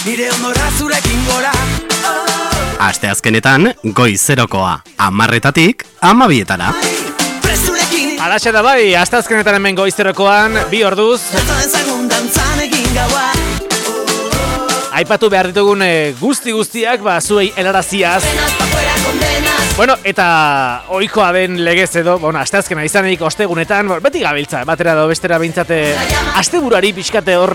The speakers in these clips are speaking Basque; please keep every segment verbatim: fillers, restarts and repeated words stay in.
nire ondora zurekin gora. Asteazkenetan, goizerokoa, hamarretatik, hamabietara. Alaxe da bai, asteazkenetan hemen goizerokoan, bi orduz. Aipatu behar ditugun guzti guztiak, ba, zuei helaraziaz. Bueno, eta ohikoa den legez edo, bueno, asteazkena izanik ostegunetan, beti gabiltza, batera edo bestera behintzate, asteburuari pixkate hor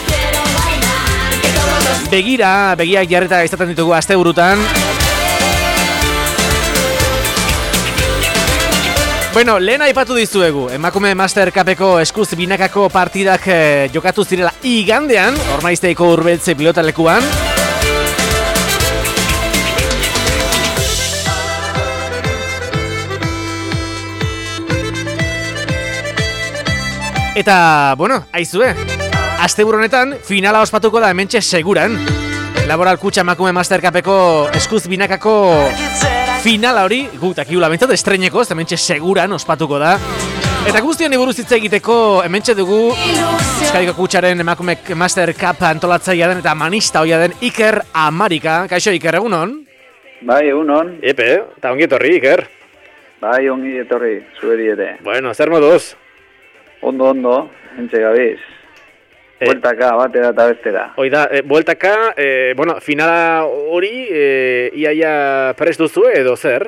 begira, begiak jarreta izaten ditugu asteburutan. Bueno, lehen aipatu dizuegu, emakume Master Cupeko eskuz binakako partidak eh, jokatu zirela igandean, Ormaizteiko Urbeltze pilotalekuan. Eta, bueno, aizue, asteburu honetan finala ospatuko da hementxe seguran. Laboral Kutxa emakume Master Cupeko eskuz binakako finala hori, gutak iula bentzat estreineko, hementxe seguran ospatuko da. Eta guzti honi buruz hitz egiteko hementxe dugu Euskadiko Kutxaren emakume Master Cup antolatzailea den eta manista hoia den Iker Amarika. Kaixo Iker, egunon? Bai, egunon. Epe, eta ongi etorri Iker. Bai, ongi etorri, zueri ere. Bueno, zer moduz? Ondo, ondo, entxe gabiz. Eh, bueltaka, batera eta bestera. Oida, e, bueltaka, e, bueno, finala hori, e, iaia prest duzu edo zer?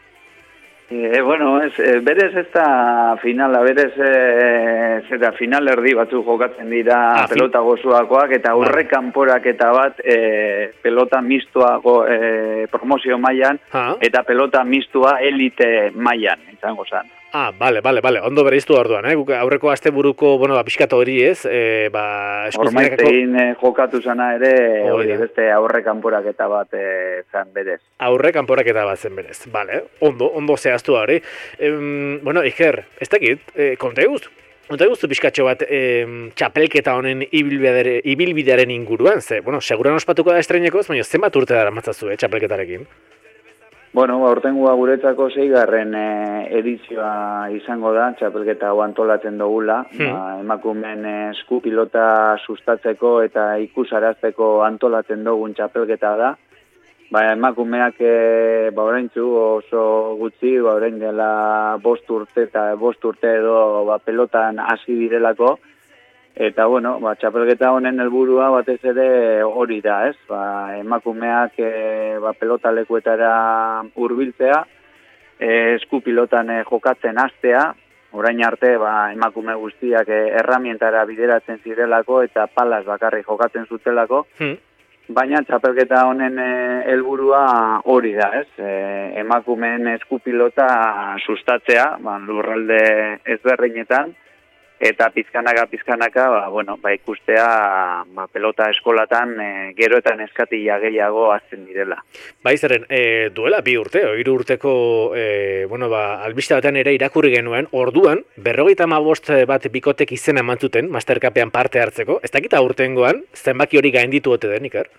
E, bueno, ez, e, berez ez da finala, berez e, zeta final erdi batzu jokatzen dira ah, pelota gozoakoak, eta aurre kanporak eta bat e, pelota mistuago e, promozio mailan ah. eta pelota mistua elite mailan, izango zan. Ah, bale, bale, bale, ondo bereiztu orduan, eh? Aurreko asteburuko, bueno, ba, pixkatu hori ez, e, ba... Ormaiztein eh, jokatu zana ere, hori, beste aurre kanporaketa bat eh, zan berez. Aurre kanporaketa bat zen berez, bale, ondo, ondo zehaztu hori. Em, bueno, Iker, ez dakit, eh, konta eguz? Konta eguztu pixkatxo bat eh, txapelketa honen ibilbideare, ibilbidearen inguruan, ze, bueno, seguran ospatuko da estreinekoz, baina zenbat urte dara matzazu, eh, txapelketarekin? Bueno, aurtengoa guretzako seigarren e, edizioa izango da, txapelketa hau antolatzen dugula, hmm. ba, emakumeen esku pilota sustatzeko eta ikusarazteko antolatzen dugun txapelketa da. Ba, emakumeak e, ba, oraintzu oso gutxi, ba, orain dela bost urte eta bost urte edo ba, pelotan hasi direlako. Eta, bueno, ba, txapelketa honen helburua batez ere hori da, ez? Ba, emakumeak e, ba, pelota lekuetara hurbiltzea, e, esku pilotan e, jokatzen hastea, orain arte ba, emakume guztiak e, erramientara bideratzen zirelako eta palaz bakarri jokatzen zutelako, hmm. baina txapelketa honen e, helburua hori da, ez? E, emakumeen esku pilota sustatzea, ba, lurralde ezberdinetan, eta pizkanaka, pizkanaka, ba, bueno, ba, ikustea ba, pelota eskolatan e, gero eta neskatila gehiago azten direla. Bai, zeren, e, duela bi urte, hiru urteko, e, bueno, ba, albiste batean ere irakurri genuen, orduan, berrogeita hamabost bat bikotek izena eman zuten, Master Cupean parte hartzeko, ez dakita urtengoan, zenbaki hori gainditu ote den, Iker?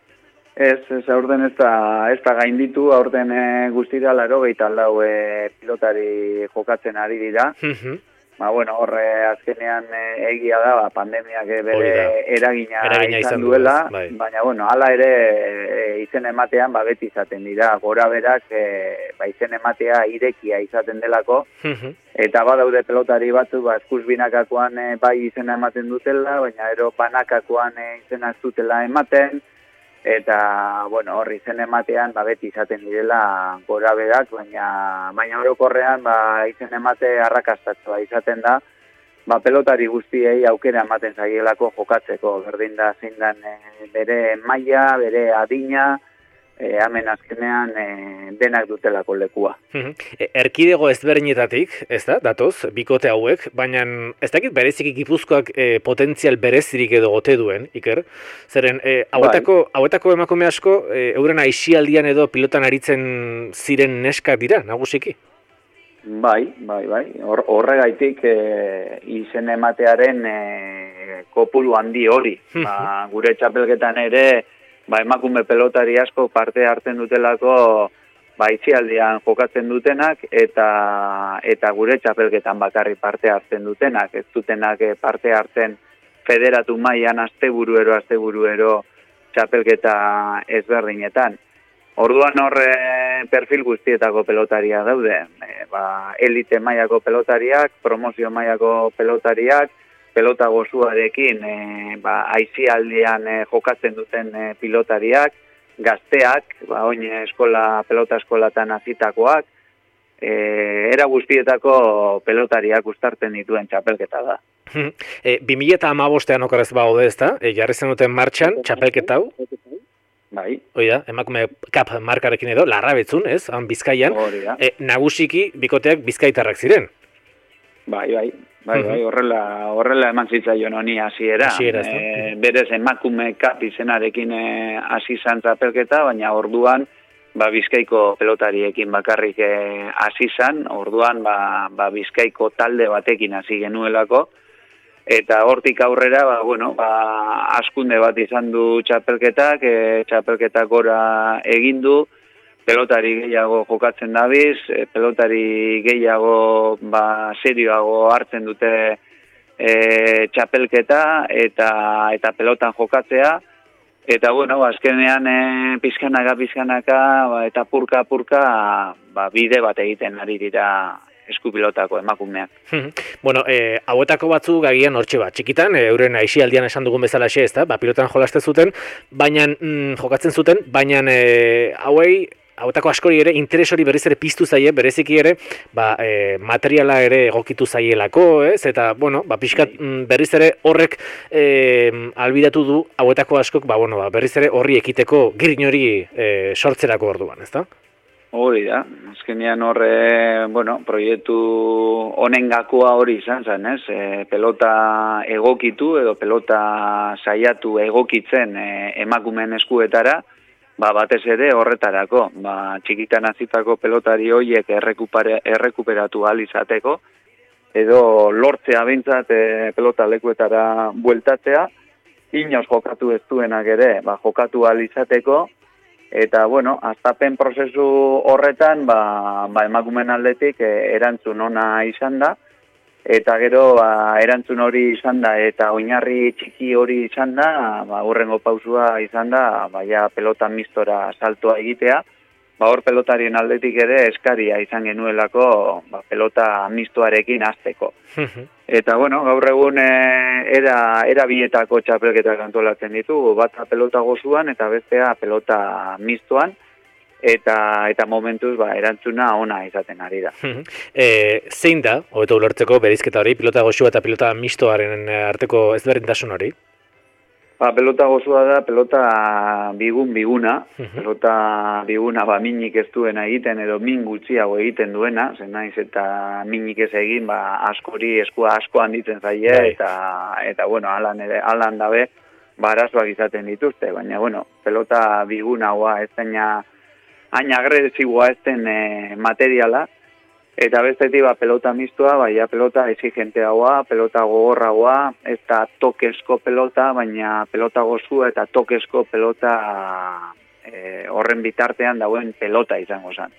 Ez, ez, aurten ez da, ez da gainditu, aurten e, guztira laurogeita lau e, pilotari jokatzen ari dira, ba, bueno, horre azkenean e, egia da, ba, pandemiak bere eragina, eragina izan, izan duela, bai. Baina, bueno, hala ere e, izen ematean ba, beti izaten dira, gora berak e, ba, izen ematea irekia izaten delako, eta badaude pelotari batzu, ba, eskuz binakakoan e, bai izena ematen dutela, baina ero banakakoan e, izena ez dutela ematen, eta, bueno, horri izen ematean, ba, beti izaten direla gora berak, baina, baina orokorrean, ba, izen emate arrakastatua izaten da, ba, pelotari guztiei aukera ematen zaielako jokatzeko, berdin da zein dan e, bere maila, bere adina, e, hemen azkenean e, denak dutelako lekua. Erkidego ezberdinetatik, ez da, datoz, bikote hauek, baina ez dakit bereziki Gipuzkoak e, potentzial berezirik edo gote duen, Iker, zeren e, hauetako, hauetako emakume asko, e, euren aisialdian edo pilotan aritzen ziren neskak dira, nagusiki? Bai, bai, bai, Hor, horregaitik e, izen ematearen e, kopuru handi hori, ba, gure txapelketan ere, ba, emakume pelotari asko parte hartzen dutelako ba, itxialdian jokatzen dutenak eta eta gure txapelketan bakarri parte hartzen dutenak, ez dutenak parte hartzen federatu mailan asteburuero asteburuero txapelketa ezberdinetan. Orduan horre perfil guztietako pelotaria daude, e, ba, elite mailako pelotariak, promozio mailako pelotariak, pelota gozuarekin e, ba, aizialdian e, jokatzen duten e, pilotariak, gazteak, ba, oin eskola, pelota eskolatan azitakoak, e, era guztietako pelotariak uztartzen dituen txapelketa da. E, bi mila hamabostean okorrez baude ezta, e, jarri zenuten martxan txapelketa hau? Bai. Oida, emakume kap markarekin edo, Larrabetzun, ez, han Bizkaian, e, nagusiki bikoteak bizkaitarrak ziren. Bai, bai, bai, bai, horrela, horrela eman zitzaion honi hasiera. Hasiera, e, berez emakume kap izenarekin hasi zan txapelketa, baina orduan ba, Bizkaiko pelotariekin bakarrik hasi zan, orduan ba, ba, Bizkaiko talde batekin hasi genuelako, eta hortik aurrera, ba, bueno, ba, askunde bat izan du txapelketak, e, txapelketak gora egin du, pelotari gehiago jokatzen dabiz, e, pelotari gehiago ba, serioago hartzen dute e, txapelketa eta eta pelotan jokatzea, eta bueno, azkenean e, pizkanaka, pizkanaka, ba, eta purka, purka, ba, bide bat egiten ari dira eskupilotako emakumeak. Bueno, eh, hauetako batzuk agian hortxe bat, txikitan, e, euren aixialdian esan dugun bezalaxe, ez da, ba, pilotan jolaste zuten, baina mm, jokatzen zuten, baina e, hauei, hauetako askori ere, interes hori berriz ere piztu zaie, bereziki ere, ba, e, materiala ere egokitu zaielako, ez, eta, bueno, ba, pixkat mm, berriz ere horrek e, albidatu du, hauetako askok, ba, bueno, ba, berriz ere horri ekiteko girin hori e, sortzerako orduan, ez da? Hori da, azkenean horre, bueno, proiektu honen gakoa hori izan zen, ez? E, pelota egokitu edo pelota saiatu egokitzen e, emakumeen eskuetara, ba, batez ere horretarako, ba, txikitan hazitako pelotari horiek errekuperatu ahal izateko, edo lortzea behintzat e, pelota lekuetara bueltatzea, inoz jokatu ez duenak ere, ba, jokatu ahal izateko, eta, bueno, aztapen prozesu horretan, ba, ba emakumen aldetik e, erantzun ona izan da, eta gero ba, erantzun hori izan da, eta oinarri txiki hori izan da, ba, hurrengo pausua izan da, ba, ja, pelota mistora saltoa egitea, ba, hor pelotarien aldetik ere eskaria izan genuelako ba, pelota mistoarekin hasteko. Eta, bueno, gaur egun e, era, era bietako txapelketak antolatzen ditugu, bata pelota gozuan eta bestea pelota mistoan, eta eta momentuz ba, erantzuna ona izaten ari da. e, zein da, hobeto ulertzeko bereizketa hori, pilota goxua eta pilota mistoaren arteko ezberdintasun hori? Ba, pelota gozua da, pelota bigun biguna, pelota biguna ba, minik ez duena egiten edo min gutxiago egiten duena, zen naiz eta minik ez egin, ba, askori eskua asko handitzen zaie, eta, eta bueno, alan, ere, alan dabe, ba, arazoak izaten dituzte, baina, bueno, pelota bigunagoa ez dena, hain agresiboa ez den e, materiala, eta bestetik ba, pelota mistua, baina pelota exigenteagoa, pelota gogorragoa, ez da tokezko pelota, baina pelota gozua eta tokezko pelota e, horren bitartean dauen pelota izango zen.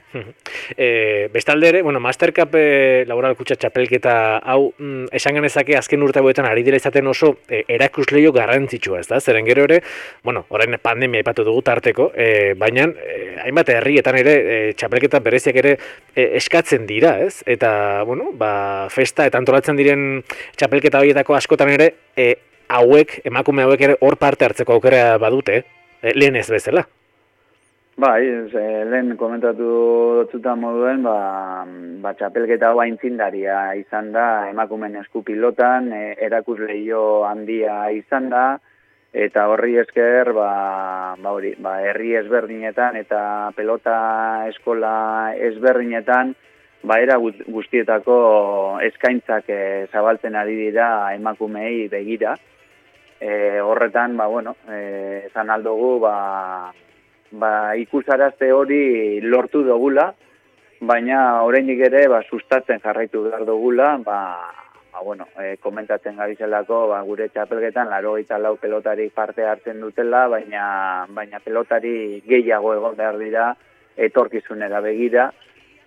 e, bestalde ere, bueno, Master Cup e, laboral kutxa txapelketa hau mm, esan genezake azken urte hauetan ari dira izaten oso e, erakusleio garrantzitsua, ez da? Zeren gero ere, bueno, orain pandemia aipatu dugu tarteko, e, baina e, hainbat herrietan ere e, txapelketa bereziak ere e, eskatzen dira, ez? Eta, bueno, ba, festa eta antolatzen diren txapelketa horietako askotan ere e, hauek, emakume hauek ere hor parte hartzeko aukera badute, e, lehen ez bezala. Bai, ez, eh, lehen komentatu dutzutan moduen, ba, ba txapelketa hau aintzindaria izan da, emakumen esku pilotan, e, erakusleio handia izan da, eta horri esker, ba, ba, hori, ba, herri ezberdinetan eta pelota eskola ezberdinetan, ba, era guztietako eskaintzak e, zabaltzen ari dira emakumei begira. E, horretan, ba, bueno, e, esan aldugu, ba, ba, ikusarazte hori lortu dugula, baina oraindik ere ba, sustatzen jarraitu behar dugula, ba, ba, bueno, e, komentatzen gabizelako ba, gure txapelketan laurogeita lau pelotari parte hartzen dutela, baina, baina pelotari gehiago egon behar dira etorkizunera begira,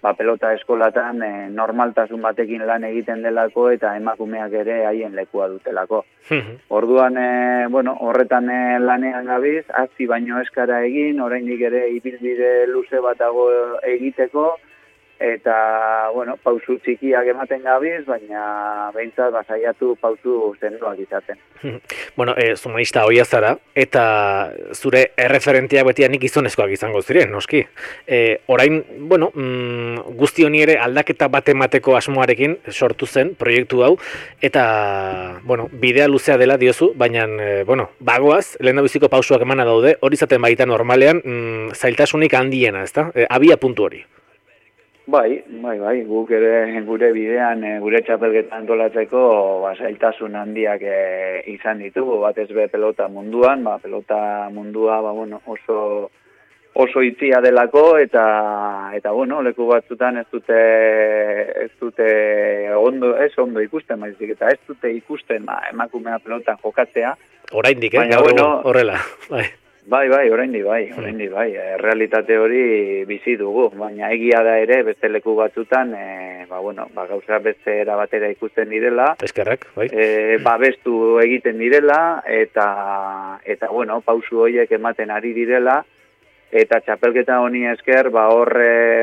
ba, pelota eskolatan e, normaltasun batekin lan egiten delako eta emakumeak ere haien lekua dutelako. Orduan, e, bueno, horretan e, lanean gabiz, hasi baino eskara egin, oraindik ere ibilbide luze batago egiteko, eta, bueno, pausu txikiak ematen gabiz, baina behintzat basaiatu pausu zenduak izaten. Bueno, e, zumaista hoia zara, eta zure erreferentia betianik gizonezkoak izango ziren, noski. E, orain, bueno, mm, guzti honi ere aldaketa bat emateko asmoarekin sortu zen proiektu hau, eta, bueno, bidea luzea dela diozu, baina, e, bueno, bagoaz, lehendabiziko pausuak emana daude, hori zaten baita normalean, mm, zailtasunik handiena, ezta? E, abia puntu hori. Bai, bai, bai, guk ere gure bidean, gure txapelketa antolatzeko ba, zailtasun handiak e, izan ditugu, batez be pelota munduan, ba, pelota mundua ba, bueno, oso, oso itzia delako, eta, eta bueno, leku batzutan ez dute, ez dute ondo, ez ondo ikusten, maizik, eta ez dute ikusten ba, emakumea pelotan jokatzea. Oraindik, eh? Baina, bueno, horrela, bai. Bai, bai, oraindik bai, oraindik bai. E, realitate hori bizi dugu, baina egia da ere beste leku batzutan, e, ba bueno, ba gauza beste era batera ikusten direla. Eskerrak, bai. E, babestu egiten direla eta eta bueno, pausu horiek ematen ari direla eta txapelketa honi esker ba hor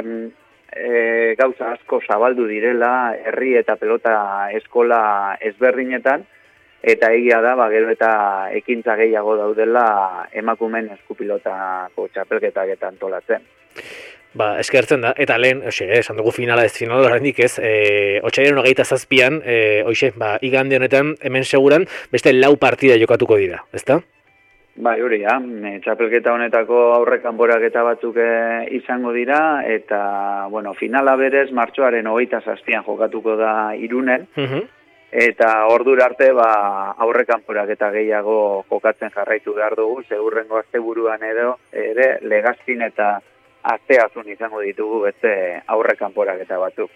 e, gauza asko zabaldu direla herri eta pelota eskola ezberdinetan. Eta egia da, ba, gero eta ekintza gehiago daudela emakumeen eskupilotako txapelketak eta antolatzen. Ba, eskertzen da, eta lehen, oxe, eh, esan dugu finala ez finala horrendik ez, e, otsailaren hogeita zazpian, e, oixe, ba, igande honetan, hemen seguran, beste lau partida jokatuko dira, ezta? Bai, hori, ja, txapelketa honetako aurrekanporaketa batzuk e, izango dira, eta, bueno, finala berez, martxoaren hogeita zazpian jokatuko da Irunen, uh-huh. Eta ordura arte ba aurrekanporak eta gehiago jokatzen jarraitu behar dugu, segurrengo asteburuan edo ere Legazpin eta Asteazun izango ditugu beste aurrekanporak eta batzuk.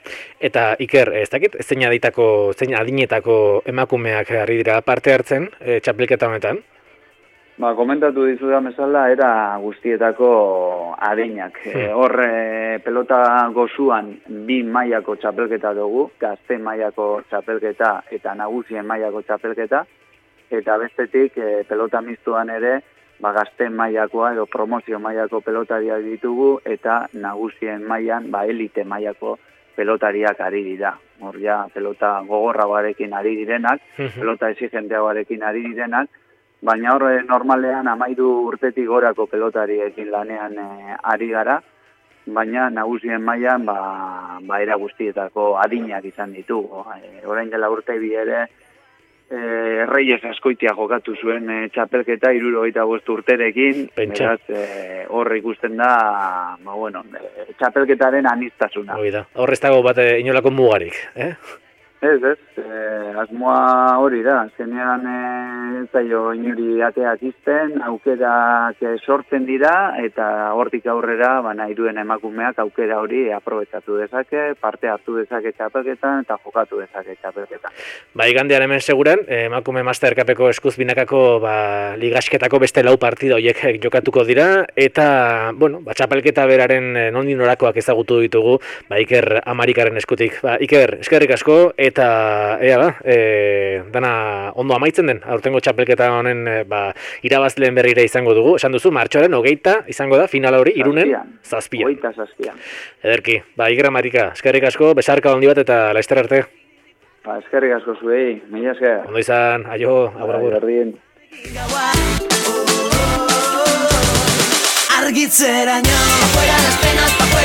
Eta Iker, ez dakit, zein aditako, zein adinetako emakumeak harri dira parte hartzen e, txapelketa honetan? Ba, komentatu dizudan bezala, era guztietako adinak. Hmm. E, hor, e, pelota gozuan bi mailako txapelketa dugu, gazte mailako txapelketa eta nagusien mailako txapelketa, eta bestetik e, pelota mistuan ere, ba, gazte mailakoa edo promozio mailako pelotariak ditugu, eta nagusien mailan ba, elite mailako pelotariak ari dira. Hor, ja, pelota gogorragoarekin ari direnak, hmm. pelota exigenteagoarekin ari direnak, baina hor normalean amairu urtetik gorako pelotariekin lanean e, ari gara, baina nagusien mailan ba, ba era guztietako adinak izan ditugu. E, orain dela urte bi ere e, Reyes Askoitia jokatu zuen e, txapelketa hirurogeita bost urterekin, beraz e, hor ikusten da ba, bueno, e, txapelketaren aniztasuna. Hor ez dago bat inolako mugarik, eh? Ez, ez, eh, asmoa hori da, azkenean ez zaio inuri ateak izten, aukerak sortzen dira, eta hortik aurrera, baina iruen emakumeak aukera hori aprobetxatu dezake, parte hartu dezake txapelketan, eta jokatu dezake txapelketan. Ba, igandean hemen seguran, emakume masterkapeko eskuz binakako ba, ligasketako beste lau partida horiek jokatuko dira, eta, bueno, ba, txapelketa beraren nondi norakoak ezagutu ditugu, ba, Iker Amarikaren eskutik. Ba, Iker, eskerrik asko, eta ea ba, e, dana ondo amaitzen den, aurtengo txapelketa honen e, ba, irabazleen berrira izango dugu. Esan duzu, martxoaren hogeita izango da, finala hori, Irunen, zazpian. Hogeita zazpian. Ederki, ba, Iker Amarika, eskerrik asko, besarka handi bat eta laizter arte. Ba, eskerrik asko zuei, mila esker. Ondo izan, aio, agur agur. Argitzeraino, fuera las penas, pa' fuera